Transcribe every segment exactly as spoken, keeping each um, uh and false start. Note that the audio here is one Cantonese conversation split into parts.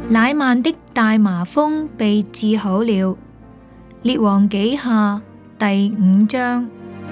乃縵的大麻風被治好了。列王紀下第五章。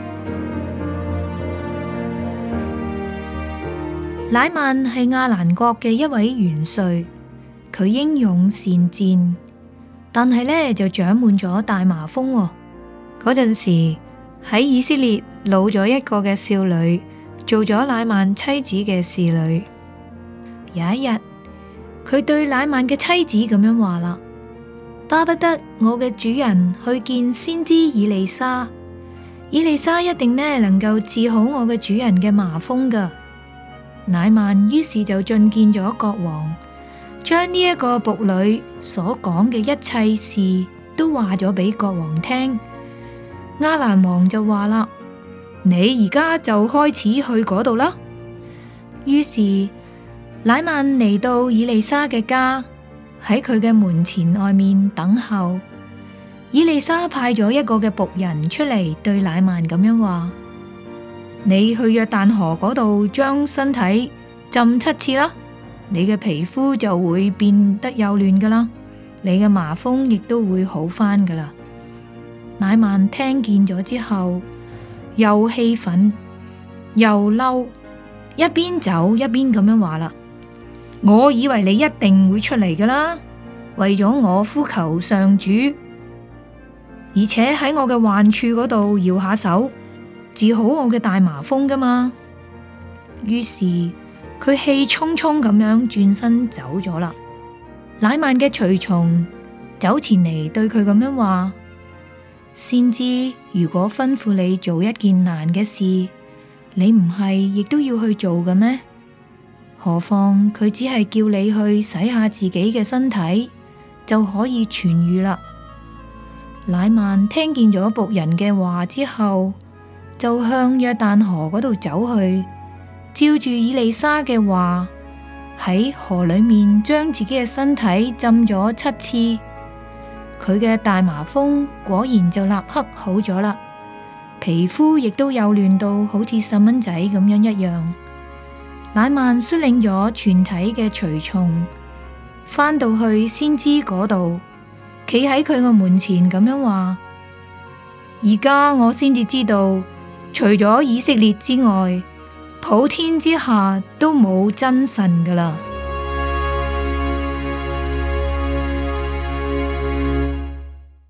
乃縵係亞蘭國嘅一位元帥，佢英勇善戰，但係呢就長滿咗大麻風喎。嗰陣時喺以色列老咗一個嘅少女，做咗乃縵妻子嘅侍女。有一日，佢對乃縵嘅妻子咁樣話啦：巴不得我嘅主人去見先知以利沙，以利沙一定呢能夠治好我嘅主人嘅麻風噶。乃縵於是就進見咗國王，將呢一個僕女所講嘅一切事都話咗俾國王聽。亞蘭王就話啦：你而家就開始去嗰度啦。於是乃縵嚟到以利沙嘅家，喺佢嘅門前外面等候。以利沙派咗一個嘅僕人出嚟，對乃縵咁樣話：你去約旦河嗰度將身體浸七次啦，你嘅皮膚就會變得幼嫩噶啦，你嘅麻風亦都會好返噶啦。乃縵聽見咗之後，又氣憤又嬲，一邊走一邊咁樣話啦：我以為你一定會出嚟噶啦，為咗我呼求上主，而且喺我嘅患處嗰度搖下手，治好我嘅大麻風噶嘛。於是佢氣沖沖咁樣轉身走咗啦。乃縵嘅隨從走前嚟對佢咁樣話：先知如果吩咐你做一件難嘅事，你唔係亦都要去做嘅咩？何況佢只係叫你去洗下自己嘅身體就可以痊癒啦。乃縵聽見咗僕人嘅話之後，就向約旦河嗰度走去，照住以利沙嘅話，喺河裏面將自己嘅身體浸咗七次。佢嘅大麻風果然就立刻好咗啦，皮膚亦都幼嫩到好似細蚊仔咁樣一樣。乃縵率領咗全體嘅隨從，返到去先知嗰度，企喺佢個門前咁樣話：而家我先至知道，除咗以色列之外，普天之下都冇真神噶啦。